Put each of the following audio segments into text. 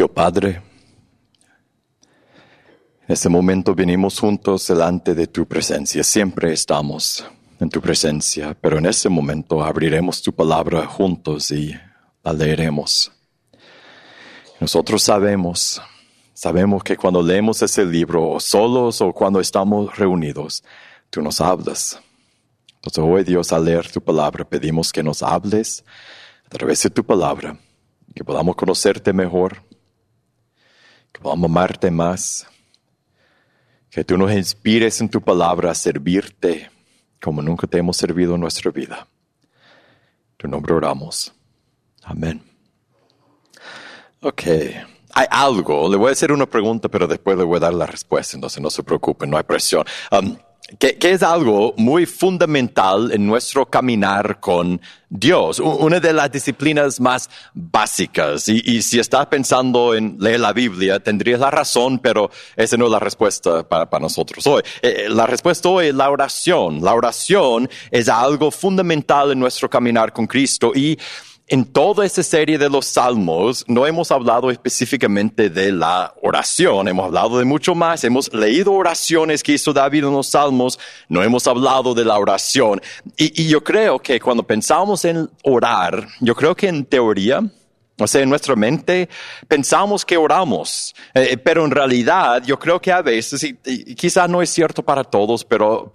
Querido Padre, en este momento venimos juntos delante de tu presencia. Siempre estamos en tu presencia, pero en este momento abriremos tu palabra juntos y la leeremos. Nosotros sabemos que cuando leemos ese libro, o solos o cuando estamos reunidos, tú nos hablas. Entonces hoy, Dios, al leer tu palabra, pedimos que nos hables a través de tu palabra, que podamos conocerte mejor, que podamos amarte más, que tú nos inspires en tu palabra a servirte como nunca te hemos servido en nuestra vida. En tu nombre oramos. Amén. Ok. Hay algo, le voy a hacer una pregunta, pero después le voy a dar la respuesta, entonces no se preocupen, no hay presión. Que es algo muy fundamental en nuestro caminar con Dios, una de las disciplinas más básicas. Y si estás pensando en leer la Biblia, tendrías la razón, pero esa no es la respuesta para nosotros hoy. La respuesta hoy es la oración. La oración es algo fundamental en nuestro caminar con Cristo. Y en toda esta serie de los Salmos no hemos hablado específicamente de la oración, hemos hablado de mucho más, hemos leído oraciones que hizo David en los Salmos, no hemos hablado de la oración. Y yo creo que cuando pensamos en orar, yo creo que en teoría, o sea, en nuestra mente pensamos que oramos, pero en realidad yo creo que a veces, y quizás no es cierto para todos, pero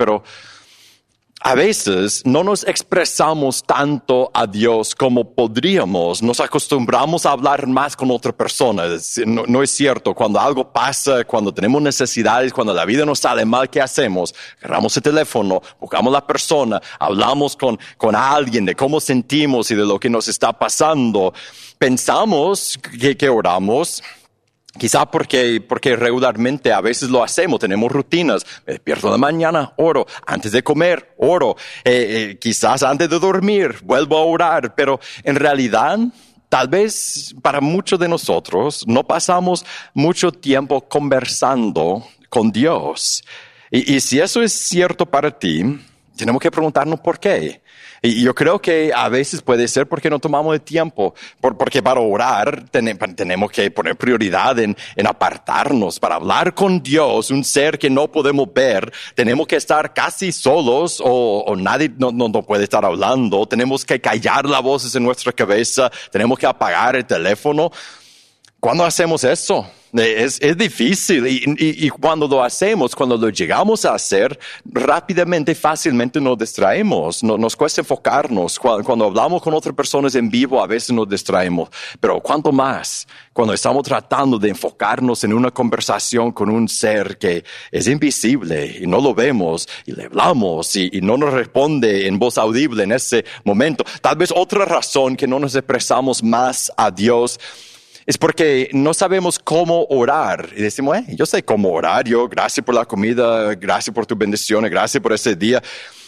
a veces no nos expresamos tanto a Dios como podríamos. Nos acostumbramos a hablar más con otra persona. No es cierto. Cuando algo pasa, cuando tenemos necesidades, cuando la vida nos sale mal, ¿qué hacemos? Agarramos el teléfono, buscamos a la persona, hablamos con alguien de cómo sentimos y de lo que nos está pasando. Pensamos que oramos. Quizá porque regularmente a veces lo hacemos, tenemos rutinas. Me despierto de la mañana, oro. Antes de comer, oro. Quizás antes de dormir, vuelvo a orar. Pero en realidad, tal vez para muchos de nosotros, no pasamos mucho tiempo conversando con Dios. Y si eso es cierto para ti, tenemos que preguntarnos por qué. Y yo creo que a veces puede ser porque no tomamos el tiempo, porque para orar tenemos que poner prioridad en apartarnos. Para hablar con Dios, un ser que no podemos ver, tenemos que estar casi solos o nadie no puede estar hablando. Tenemos que callar las voces en nuestra cabeza, tenemos que apagar el teléfono. ¿Cuándo hacemos eso? Es difícil y cuando lo hacemos, cuando lo llegamos a hacer, rápidamente, fácilmente nos distraemos. Nos cuesta enfocarnos. Cuando hablamos con otras personas en vivo, a veces nos distraemos. Pero ¿cuánto más cuando estamos tratando de enfocarnos en una conversación con un ser que es invisible y no lo vemos y le hablamos y no nos responde en voz audible en ese momento? Tal vez otra razón que no nos expresamos más a Dios es porque no sabemos cómo orar. Y decimos, yo sé cómo orar. Gracias por la comida, gracias por tus bendiciones, gracias por ese día.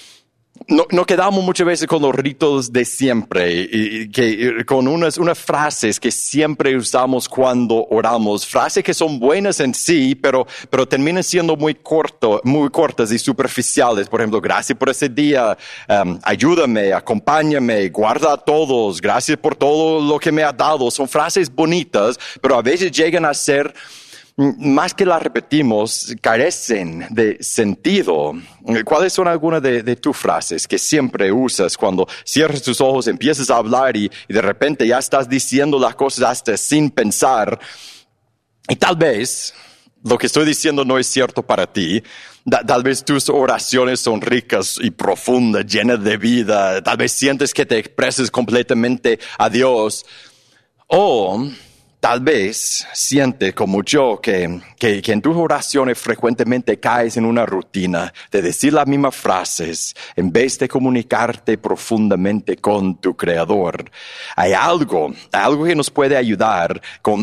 No quedamos muchas veces con los ritos de siempre, con unas frases que siempre usamos cuando oramos. Frases que son buenas en sí, pero terminan siendo muy cortas y superficiales. Por ejemplo, gracias por ese día, ayúdame, acompáñame, guarda a todos, gracias por todo lo que me ha dado. Son frases bonitas, pero a veces llegan a ser, más que las repetimos, carecen de sentido. ¿Cuáles son algunas de tus frases que siempre usas cuando cierras tus ojos, empiezas a hablar y de repente ya estás diciendo las cosas hasta sin pensar? Y tal vez lo que estoy diciendo no es cierto para ti. Tal vez tus oraciones son ricas y profundas, llenas de vida. Tal vez sientes que te expresas completamente a Dios. O tal vez sientes como yo que en tus oraciones frecuentemente caes en una rutina de decir las mismas frases en vez de comunicarte profundamente con tu Creador. Hay algo que nos puede ayudar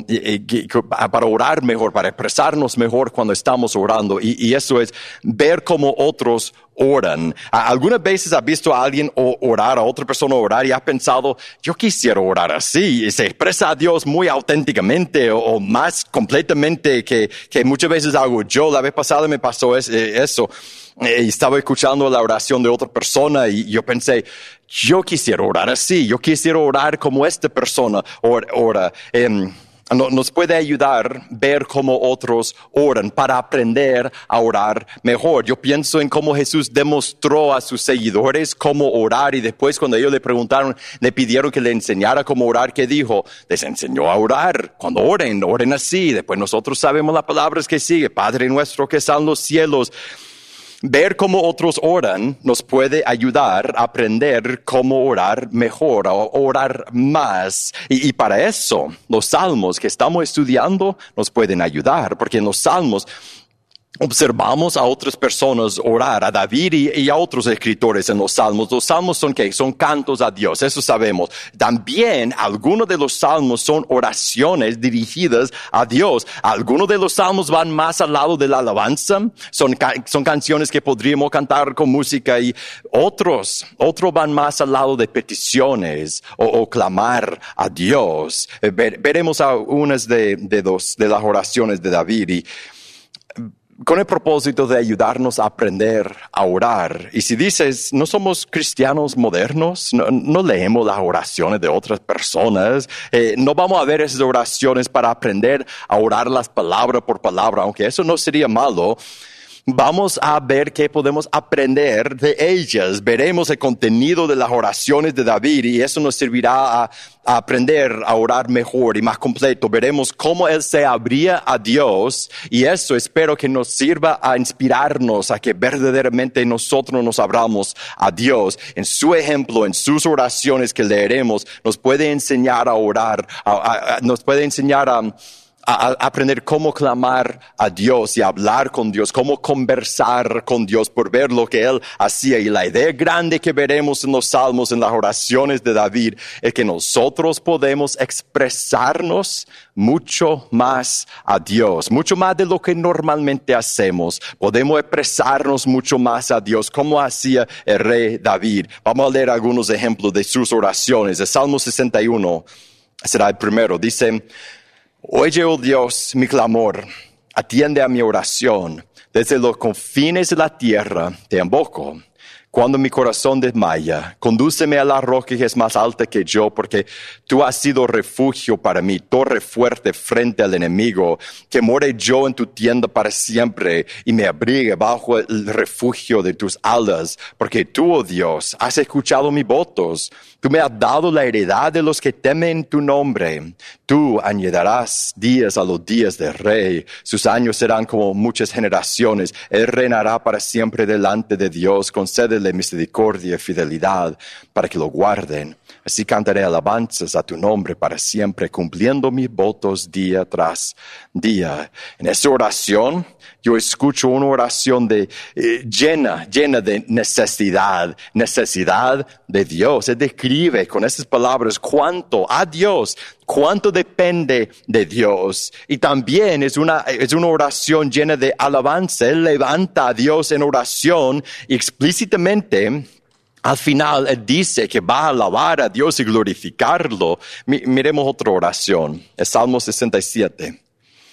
para orar mejor, para expresarnos mejor cuando estamos orando, y eso es ver cómo otros oran. ¿Algunas veces has visto a alguien orar, a otra persona orar y has pensado, yo quisiera orar así? Y se expresa a Dios muy auténticamente o más completamente que muchas veces hago yo. La vez pasada me pasó eso. Estaba escuchando la oración de otra persona y yo pensé, yo quisiera orar así. Yo quisiera orar como esta persona ora. Nos puede ayudar a ver cómo otros oran para aprender a orar mejor. Yo pienso en cómo Jesús demostró a sus seguidores cómo orar y después cuando ellos le preguntaron, le pidieron que le enseñara cómo orar, ¿qué dijo? Les enseñó a orar. Cuando oren así. Después nosotros sabemos las palabras que sigue. Padre nuestro que está en los cielos. Ver cómo otros oran nos puede ayudar a aprender cómo orar mejor, a orar más. Y para eso, los salmos que estamos estudiando nos pueden ayudar, porque en los salmos observamos a otras personas orar, a David y a otros escritores en los salmos. Los salmos son ¿qué? Son cantos a Dios, eso sabemos. También algunos de los salmos son oraciones dirigidas a Dios. Algunos de los salmos van más al lado de la alabanza, son canciones que podríamos cantar con música y otros van más al lado de peticiones o clamar a Dios. Veremos algunas de las oraciones de David y con el propósito de ayudarnos a aprender a orar. Y si dices, no somos cristianos modernos, no leemos las oraciones de otras personas, no vamos a ver esas oraciones para aprender a orarlas palabra por palabra, aunque eso no sería malo. Vamos a ver qué podemos aprender de ellas. Veremos el contenido de las oraciones de David y eso nos servirá a aprender a orar mejor y más completo. Veremos cómo él se abría a Dios y eso espero que nos sirva a inspirarnos a que verdaderamente nosotros nos abramos a Dios. En su ejemplo, en sus oraciones que leeremos, nos puede enseñar a orar, nos puede enseñar a aprender cómo clamar a Dios y hablar con Dios, cómo conversar con Dios por ver lo que Él hacía. Y la idea grande que veremos en los salmos, en las oraciones de David, es que nosotros podemos expresarnos mucho más a Dios, mucho más de lo que normalmente hacemos. Podemos expresarnos mucho más a Dios, como hacía el rey David. Vamos a leer algunos ejemplos de sus oraciones. El Salmo 61 será el primero. Dice: Oye, oh Dios, mi clamor, atiende a mi oración. Desde los confines de la tierra te invoco. Cuando mi corazón desmaya, condúceme a la roca que es más alta que yo, porque tú has sido refugio para mí, torre fuerte frente al enemigo. Que more yo en tu tienda para siempre y me abrigue bajo el refugio de tus alas, porque tú, oh Dios, has escuchado mis votos. Tú me has dado la heredad de los que temen tu nombre. Tú añadirás días a los días del rey. Sus años serán como muchas generaciones. Él reinará para siempre delante de Dios. Concédele misericordia y fidelidad para que lo guarden. Así cantaré alabanzas a tu nombre para siempre, cumpliendo mis votos día tras día. En esta oración, yo escucho una oración llena de necesidad de Dios. Él describe con estas palabras cuánto depende de Dios. Y también es una oración llena de alabanza. Él levanta a Dios en oración y explícitamente al final, él dice que va a alabar a Dios y glorificarlo. Miremos otra oración, el Salmo 67.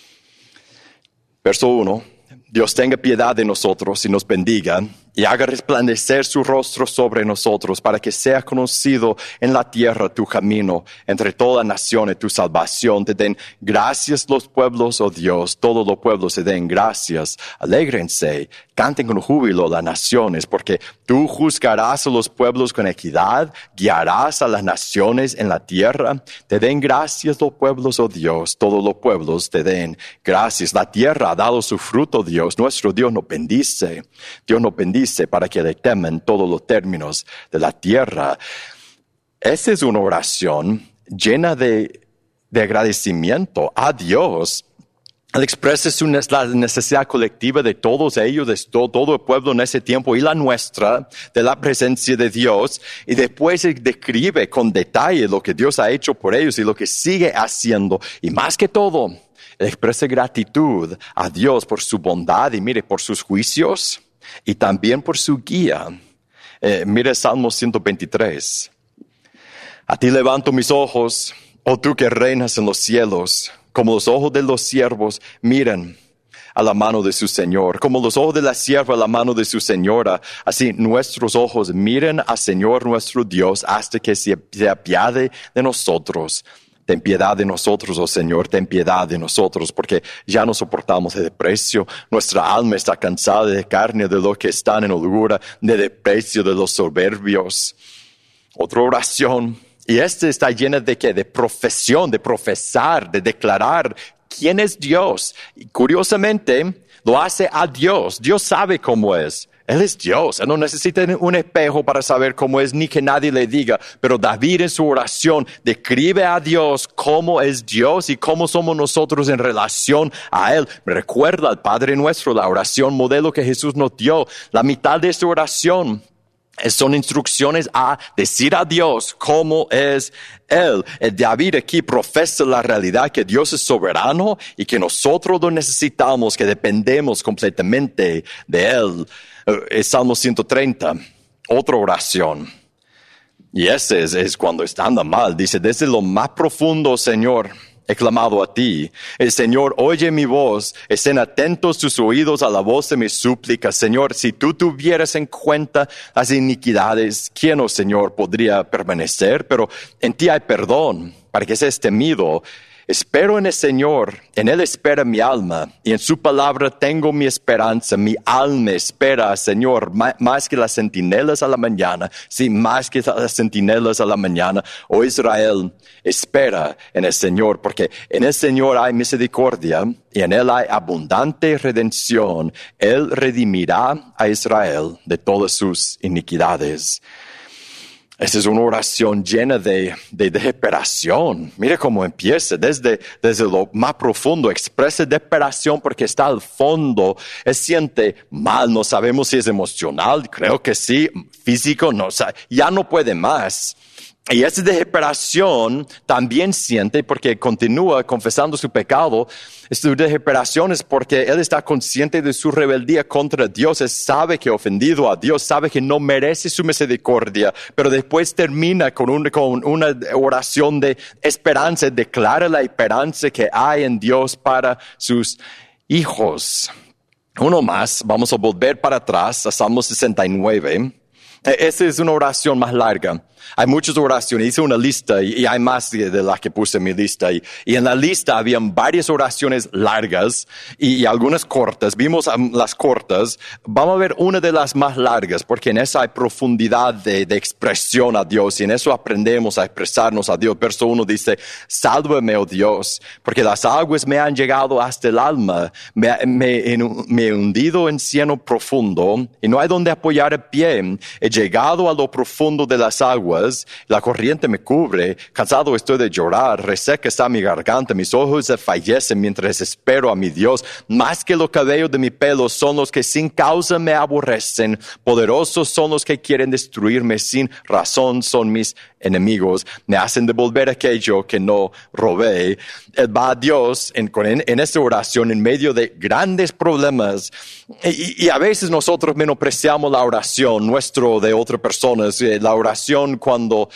Verso 1. Dios tenga piedad de nosotros y nos bendiga y haga resplandecer su rostro sobre nosotros para que sea conocido en la tierra tu camino, entre todas las naciones tu salvación. Te den gracias los pueblos, oh Dios, todos los pueblos te den gracias. Alégrense, canten con júbilo las naciones, porque tú juzgarás a los pueblos con equidad, guiarás a las naciones en la tierra. Te den gracias los pueblos, oh Dios, todos los pueblos te den gracias. La tierra ha dado su fruto, Dios, nuestro Dios nos bendice. Dios nos bendice para que le teman todos los términos de la tierra. Esta es una oración llena de agradecimiento a Dios. Él expresa la necesidad colectiva de todos ellos, de todo el pueblo en ese tiempo y la nuestra, de la presencia de Dios. Y después él describe con detalle lo que Dios ha hecho por ellos y lo que sigue haciendo. Y más que todo, él expresa gratitud a Dios por su bondad y mire, por sus juicios y también por su guía. Mire Salmo 123. A ti levanto mis ojos, oh tú que reinas en los cielos, como los ojos de los siervos miran a la mano de su Señor, como los ojos de la sierva a la mano de su señora. Así nuestros ojos miren al Señor nuestro Dios hasta que se apiade de nosotros. Ten piedad de nosotros, oh Señor, ten piedad de nosotros, porque ya no soportamos el desprecio. Nuestra alma está cansada de carne, de lo que están en holgura, de desprecio de los soberbios. Otra oración. Y esta está llena de ¿qué? De profesión, de profesar, de declarar quién es Dios. Y curiosamente, lo hace a Dios. Dios sabe cómo es. Él es Dios. Él no necesita un espejo para saber cómo es, ni que nadie le diga. Pero David en su oración describe a Dios cómo es Dios y cómo somos nosotros en relación a Él. Me recuerda al Padre Nuestro, la oración modelo que Jesús nos dio. La mitad de esta oración son instrucciones a decir a Dios cómo es Él. David aquí profesa la realidad que Dios es soberano y que nosotros lo necesitamos, que dependemos completamente de Él. Salmo 130, otra oración. Y ese es cuando anda mal. Dice, desde lo más profundo, Señor, he clamado a ti. El Señor oye mi voz. Estén atentos tus oídos a la voz de mis súplicas. Señor, si tú tuvieras en cuenta las iniquidades, ¿quién, oh Señor, podría permanecer? Pero en ti hay perdón, para que seas temido. Espero en el Señor, en Él espera mi alma, y en su palabra tengo mi esperanza. Mi alma espera, Señor, más que las centinelas a la mañana. Sí, más que las centinelas a la mañana. Oh Israel, espera en el Señor, porque en el Señor hay misericordia, y en Él hay abundante redención. Él redimirá a Israel de todas sus iniquidades. Esta es una oración llena de desesperación. Mire cómo empieza, desde lo más profundo, expresa desesperación porque está al fondo. Él siente mal, no sabemos si es emocional, creo que sí, físico, no, ya no puede más. Y esa desesperación también siente porque continúa confesando su pecado. Esta desesperación es porque él está consciente de su rebeldía contra Dios. Él sabe que ha ofendido a Dios, sabe que no merece su misericordia, pero después termina con una oración de esperanza, declara la esperanza que hay en Dios para sus hijos. Uno más, vamos a volver para atrás a Salmo 69. Esta es una oración más larga. Hay muchas oraciones, hice una lista y hay más de las que puse en mi lista. Y en la lista habían varias oraciones largas y algunas cortas. Vimos las cortas. Vamos a ver una de las más largas porque en esa hay profundidad de expresión a Dios y en eso aprendemos a expresarnos a Dios. Verso 1 dice, sálvame, oh Dios, porque las aguas me han llegado hasta el alma. Me he hundido en cieno profundo y no hay donde apoyar el pie. He llegado a lo profundo de las aguas. La corriente me cubre, cansado estoy de llorar, reseca está mi garganta, mis ojos se fallecen mientras espero a mi Dios. Más que los cabellos de mi pelo son los que sin causa me aborrecen, poderosos son los que quieren destruirme, sin razón son mis enemigos, me hacen devolver aquello que no robé. Él va a Dios en esta oración en medio de grandes problemas y a veces nosotros menospreciamos la oración nuestro de otras personas, la oración cuando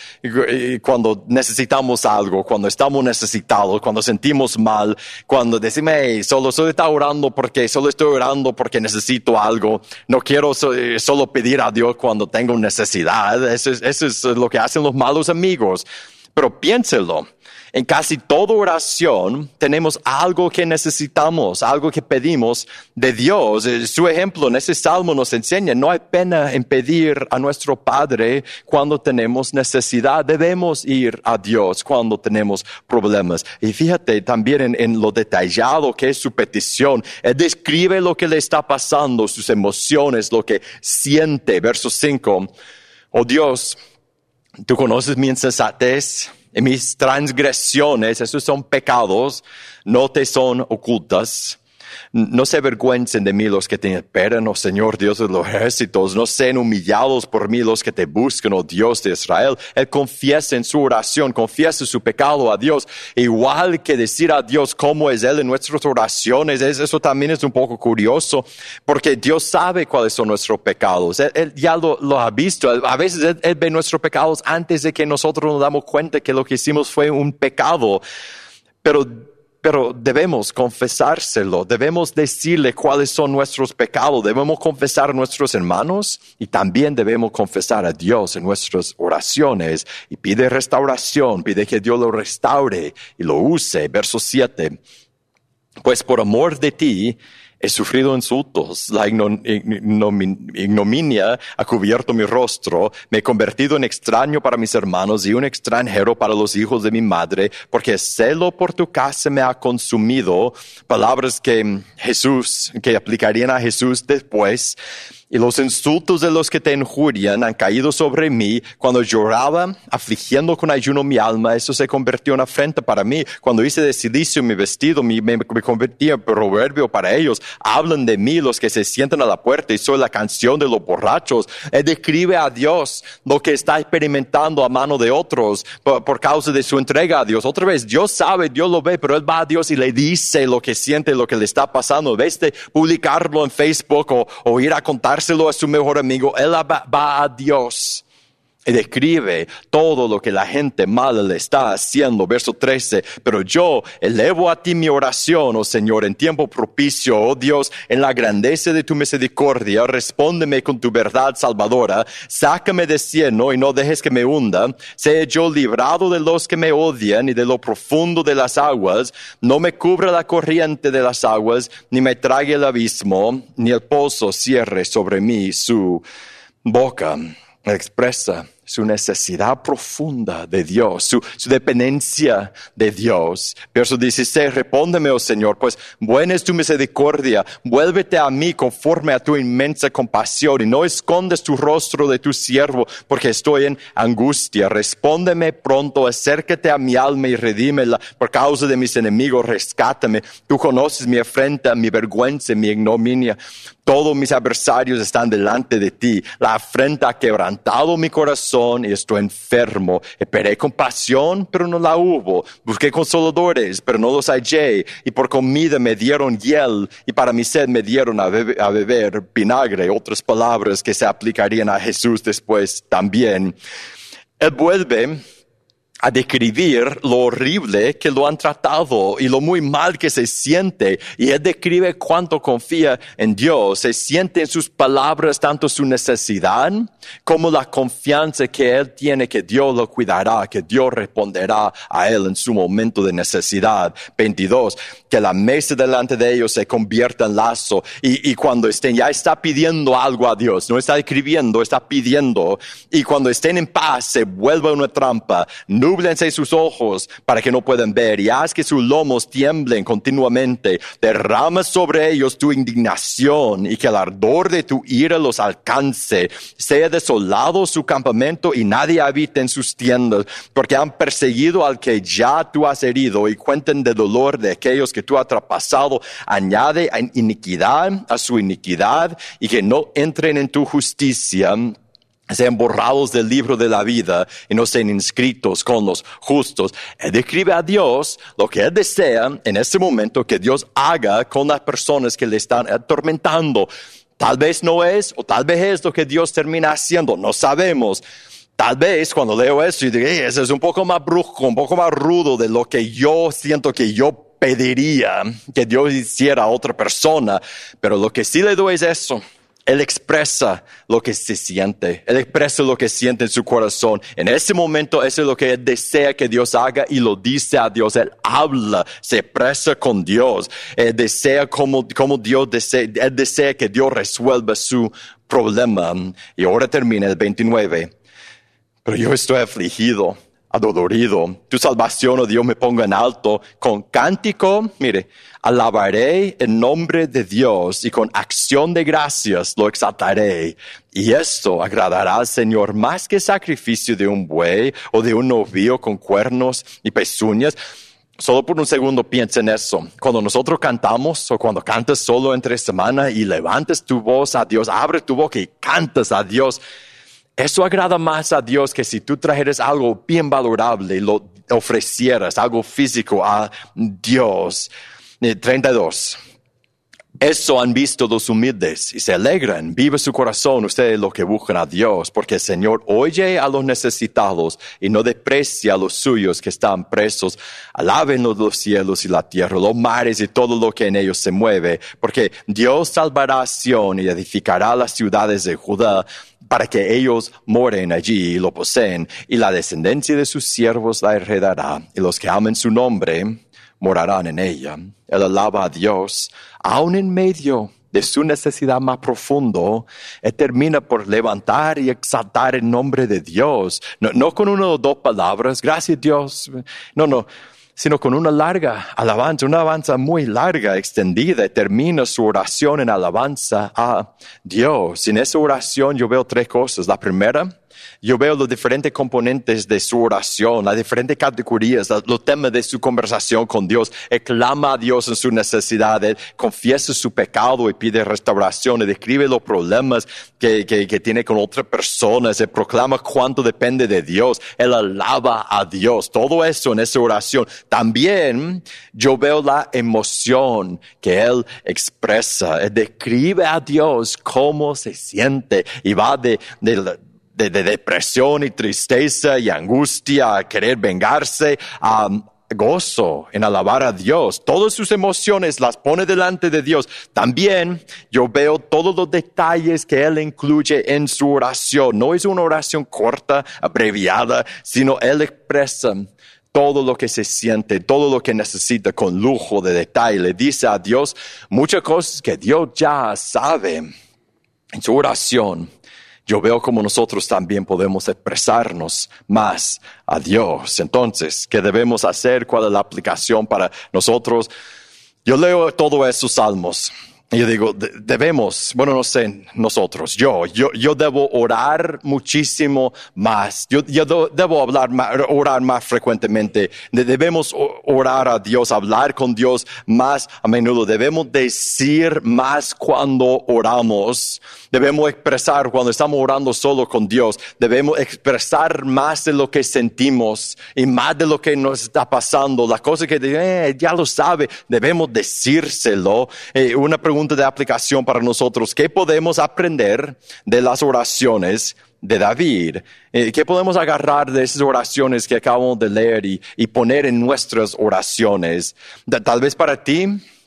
necesitamos algo, cuando estamos necesitados, cuando sentimos mal, cuando decimos, hey, solo estoy orando porque necesito algo, no quiero solo pedir a Dios cuando tengo necesidad. Eso es lo que hacen los malos amigos. Pero piénselo, en casi toda oración tenemos algo que necesitamos, algo que pedimos de Dios. Su ejemplo en ese salmo nos enseña, no hay pena en pedir a nuestro Padre cuando tenemos necesidad. Debemos ir a Dios cuando tenemos problemas. Y fíjate también en lo detallado que es su petición. Él describe lo que le está pasando, sus emociones, lo que siente. Verso 5, oh Dios, tú conoces mi insensatez y mis transgresiones, esos son pecados, no te son ocultas. No se avergüencen de mí los que te esperan, oh Señor Dios de los ejércitos. No sean humillados por mí los que te buscan, oh Dios de Israel. Él confiesa en su oración, confiesa su pecado a Dios. Igual que decir a Dios cómo es Él en nuestras oraciones, eso también es un poco curioso, porque Dios sabe cuáles son nuestros pecados. Él ya lo ha visto. A veces Él ve nuestros pecados antes de que nosotros nos damos cuenta que lo que hicimos fue un pecado. Pero pero debemos confesárselo, debemos decirle cuáles son nuestros pecados, debemos confesar a nuestros hermanos y también debemos confesar a Dios en nuestras oraciones y pide restauración, pide que Dios lo restaure y lo use. Verso 7. Pues por amor de ti he sufrido insultos, la ignominia ha cubierto mi rostro, me he convertido en extraño para mis hermanos y un extranjero para los hijos de mi madre, porque el celo por tu casa me ha consumido. Palabras que aplicarían a Jesús después. Y los insultos de los que te injurian han caído sobre mí. Cuando lloraba, afligiendo con ayuno mi alma, eso se convirtió en afrenta para mí. Cuando hice de silicio mi vestido, me convertí en proverbio para ellos. Hablan de mí los que se sientan a la puerta y soy la canción de los borrachos. Él describe a Dios lo que está experimentando a mano de otros por causa de su entrega a Dios. Otra vez, Dios sabe, Dios lo ve, pero él va a Dios y le dice lo que siente, lo que le está pasando. En vez de publicarlo en Facebook o ir a contárselo a su mejor amigo, él va a Dios y describe todo lo que la gente mala le está haciendo. Verso 13, pero yo elevo a ti mi oración, oh Señor, en tiempo propicio, oh Dios, en la grandeza de tu misericordia, respóndeme con tu verdad salvadora, sácame de cieno y no dejes que me hunda, sea yo librado de los que me odian y de lo profundo de las aguas, no me cubra la corriente de las aguas, ni me trague el abismo, ni el pozo cierre sobre mí su boca. Expresa su necesidad profunda de Dios, su dependencia de Dios. Verso 16, respóndeme, oh Señor, pues buena es tu misericordia, vuélvete a mí conforme a tu inmensa compasión y no escondes tu rostro de tu siervo, porque estoy en angustia. Respóndeme pronto, acércate a mi alma y redímela, por causa de mis enemigos, rescátame. Tú conoces mi afrenta, mi vergüenza, mi ignominia. Todos mis adversarios están delante de ti. La afrenta ha quebrantado mi corazón y estoy enfermo. Esperé compasión, pero no la hubo. Busqué consoladores, pero no los hallé. Y por comida me dieron hiel y para mi sed me dieron a beber vinagre. Otras palabras que se aplicarían a Jesús después también. Él vuelve a describir lo horrible que lo han tratado y lo muy mal que se siente. Y él describe cuánto confía en Dios. Se siente en sus palabras tanto su necesidad como la confianza que él tiene que Dios lo cuidará, que Dios responderá a él en su momento de necesidad. 22, que la mesa delante de ellos se convierta en lazo. Y cuando estén, ya está pidiendo algo a Dios, no está escribiendo, está pidiendo. Y cuando estén en paz, se vuelva una trampa. Núblense sus ojos para que no puedan ver y haz que sus lomos tiemblen continuamente. Derrama sobre ellos tu indignación y que el ardor de tu ira los alcance. Sea desolado su campamento y nadie habite en sus tiendas, porque han perseguido al que ya tú has herido y cuenten de dolor de aquellos que tú has traspasado. Añade iniquidad a su iniquidad y que no entren en tu justicia. Sean borrados del libro de la vida y no sean inscritos con los justos. Él describe a Dios lo que él desea en este momento que Dios haga con las personas que le están atormentando. Tal vez no es, o tal vez es lo que Dios termina haciendo, no sabemos. Tal vez cuando leo eso y digo, eso es un poco más brusco, un poco más rudo de lo que yo siento que yo pediría que Dios hiciera a otra persona. Pero lo que sí le doy es eso. Él expresa lo que se siente. Él expresa lo que siente en su corazón. En ese momento, eso es lo que él desea que Dios haga y lo dice a Dios. Él habla, se expresa con Dios. Él desea como Dios desea. Él desea que Dios resuelva su problema. Y ahora termina el 29. Pero yo estoy afligido, adolorido. Tu salvación, oh Dios, me ponga en alto. Con cántico, mire, alabaré el nombre de Dios y con acción de gracias lo exaltaré. Y esto agradará al Señor más que sacrificio de un buey o de un novillo con cuernos y pezuñas. Solo por un segundo piensa en eso. Cuando nosotros cantamos o cuando cantas solo entre semana y levantas tu voz a Dios, abres tu boca y cantas a Dios, eso agrada más a Dios que si tú trajeras algo bien valorable y lo ofrecieras, algo físico a Dios. 32. Eso han visto los humildes y se alegran. Vive su corazón ustedes los que buscan a Dios, porque el Señor oye a los necesitados y no desprecia a los suyos que están presos. Alábenlos los cielos y la tierra, los mares y todo lo que en ellos se mueve, porque Dios salvará a Sión y edificará las ciudades de Judá, para que ellos moren allí y lo poseen, y la descendencia de sus siervos la heredará, y los que amen su nombre morarán en ella. Él alaba a Dios, aun en medio de su necesidad más profundo. Él termina por levantar y exaltar el nombre de Dios, no con una o dos palabras, gracias Dios, no, sino con una larga alabanza, una alabanza muy larga, extendida. Termina su oración en alabanza a Dios. En esa oración yo veo tres cosas. La primera, yo veo los diferentes componentes de su oración, las diferentes categorías, los temas de su conversación con Dios. Él clama a Dios en su necesidad, él confiesa su pecado y pide restauración, él describe los problemas que tiene con otras personas, él proclama cuánto depende de Dios, él alaba a Dios. Todo eso en esa oración. También yo veo la emoción que él expresa, él describe a Dios cómo se siente y va de depresión y tristeza y angustia a querer vengarse a gozo en alabar a Dios. Todas sus emociones las pone delante de Dios. También yo veo todos los detalles que él incluye en su oración. No es una oración corta, abreviada, sino él expresa todo lo que se siente, todo lo que necesita con lujo de detalle. Le dice a Dios muchas cosas que Dios ya sabe. En su oración, yo veo como nosotros también podemos expresarnos más a Dios. Entonces, ¿qué debemos hacer? ¿Cuál es la aplicación para nosotros? Yo leo todos esos salmos. Y yo digo, debemos, bueno, no sé, nosotros, yo debo orar muchísimo más. Yo debo orar más frecuentemente. Debemos orar a Dios, hablar con Dios más a menudo. Debemos decir más cuando oramos. Debemos expresar cuando estamos orando solo con Dios. Debemos expresar más de lo que sentimos y más de lo que nos está pasando. Las cosas que ya lo sabe, debemos decírselo. Una pregunta de aplicación para nosotros. ¿Qué podemos aprender de las oraciones de David? ¿Qué podemos agarrar de esas oraciones que acabamos de leer y poner en nuestras oraciones? Tal vez para ti,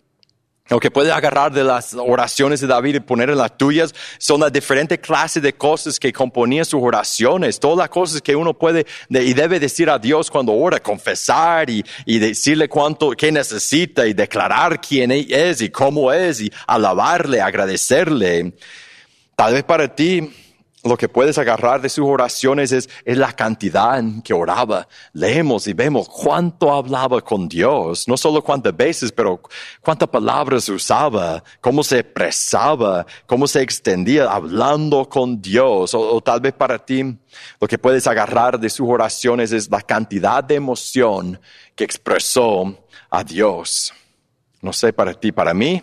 lo que puedes agarrar de las oraciones de David y poner en las tuyas son las diferentes clases de cosas que componían sus oraciones. Todas las cosas que uno puede y debe decir a Dios cuando ora, confesar y decirle qué necesita y declarar quién es y cómo es y alabarle, agradecerle. Tal vez para ti, lo que puedes agarrar de sus oraciones es la cantidad que oraba. Leemos y vemos cuánto hablaba con Dios. No solo cuántas veces, pero cuántas palabras usaba, cómo se expresaba, cómo se extendía hablando con Dios. O tal vez para ti, lo que puedes agarrar de sus oraciones es la cantidad de emoción que expresó a Dios. No sé, para ti, para mí,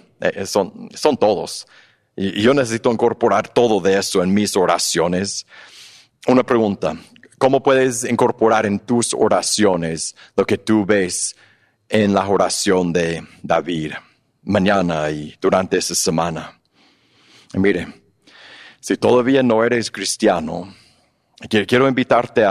son todos. Y yo necesito incorporar todo de eso en mis oraciones. Una pregunta, ¿cómo puedes incorporar en tus oraciones lo que tú ves en la oración de David mañana y durante esa semana? Y mire, si todavía no eres cristiano, quiero invitarte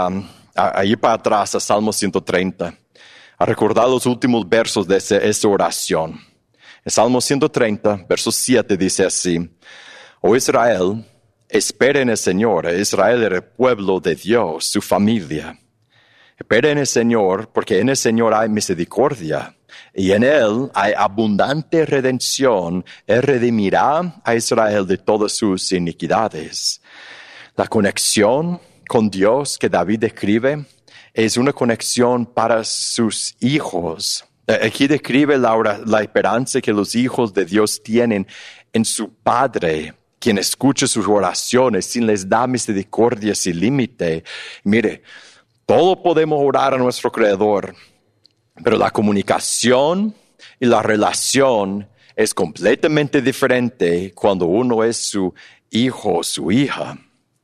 a ir para atrás a Salmo 130, a recordar los últimos versos de esa oración. El Salmo 130, verso 7 dice así: Oh Israel, espera en el Señor. Israel era el pueblo de Dios, su familia. Espera en el Señor, porque en el Señor hay misericordia, y en Él hay abundante redención. Él redimirá a Israel de todas sus iniquidades. La conexión con Dios que David describe es una conexión para sus hijos. Aquí describe la esperanza que los hijos de Dios tienen en su Padre, quien escucha sus oraciones, quien les da misericordia sin límite. Mire, todos podemos orar a nuestro Creador, pero la comunicación y la relación es completamente diferente cuando uno es su hijo o su hija.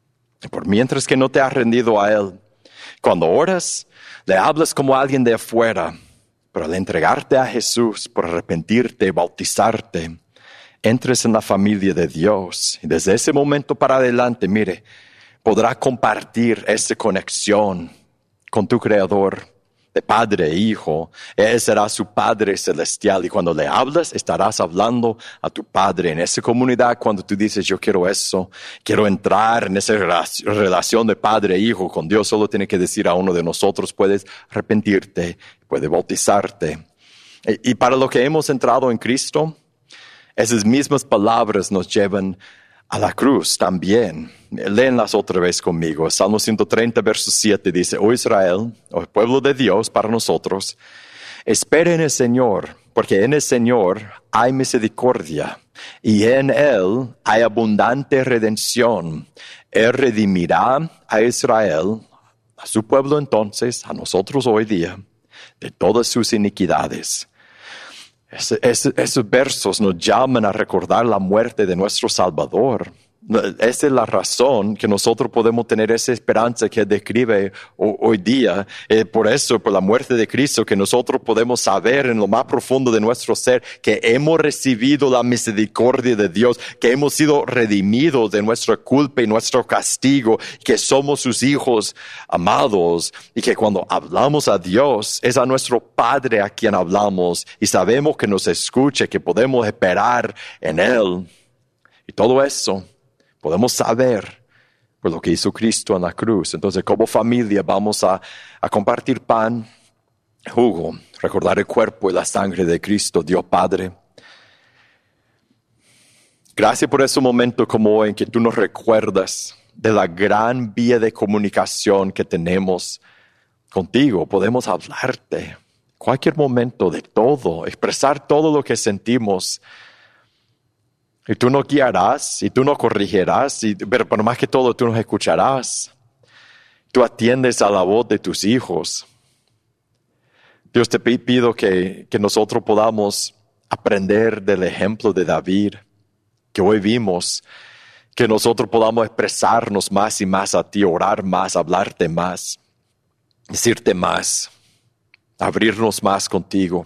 Por mientras que no te has rendido a Él, cuando oras, le hablas como a alguien de afuera. Pero al entregarte a Jesús, por arrepentirte, bautizarte, entres en la familia de Dios. Y desde ese momento para adelante, mire, podrá compartir esa conexión con tu Creador, de Padre e Hijo. Él será su Padre celestial. Y cuando le hablas, estarás hablando a tu Padre. En esa comunidad, cuando tú dices, yo quiero eso, quiero entrar en esa relación de Padre e Hijo con Dios, solo tiene que decir a uno de nosotros, puedes arrepentirte, puedes bautizarte. Y para lo que hemos entrado en Cristo, esas mismas palabras nos llevan a la cruz también. Léenlas otra vez conmigo. Salmo 130, verso 7 dice, oh Israel, oh pueblo de Dios para nosotros, espera en el Señor, porque en el Señor hay misericordia y en Él hay abundante redención. Él redimirá a Israel, a su pueblo entonces, a nosotros hoy día, de todas sus iniquidades. Esos versos nos llaman a recordar la muerte de nuestro Salvador. Esa es la razón que nosotros podemos tener esa esperanza que describe hoy día. Por eso, por la muerte de Cristo, que nosotros podemos saber en lo más profundo de nuestro ser que hemos recibido la misericordia de Dios, que hemos sido redimidos de nuestra culpa y nuestro castigo, que somos sus hijos amados y que cuando hablamos a Dios es a nuestro Padre a quien hablamos y sabemos que nos escucha, que podemos esperar en Él. Y todo eso podemos saber por lo que hizo Cristo en la cruz. Entonces, como familia, vamos a compartir pan, jugo, recordar el cuerpo y la sangre de Cristo, Dios Padre. Gracias por ese momento como hoy en que tú nos recuerdas de la gran vía de comunicación que tenemos contigo. Podemos hablarte cualquier momento de todo, expresar todo lo que sentimos. Y tú nos guiarás, y tú nos corregirás, pero más que todo tú nos escucharás. Tú atiendes a la voz de tus hijos. Dios, te pido que nosotros podamos aprender del ejemplo de David, que hoy vimos, que nosotros podamos expresarnos más y más a ti, orar más, hablarte más, decirte más, abrirnos más contigo.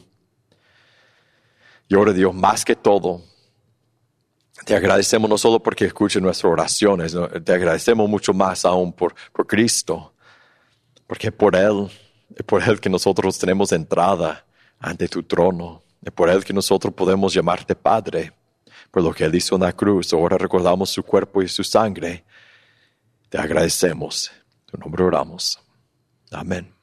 Y ahora, Dios, más que todo, te agradecemos no solo porque escuches nuestras oraciones, ¿no? Te agradecemos mucho más aún por Cristo, porque es por Él que nosotros tenemos entrada ante tu trono, es por Él que nosotros podemos llamarte Padre, por lo que Él hizo en la cruz. Ahora recordamos su cuerpo y su sangre. Te agradecemos. En tu nombre oramos. Amén.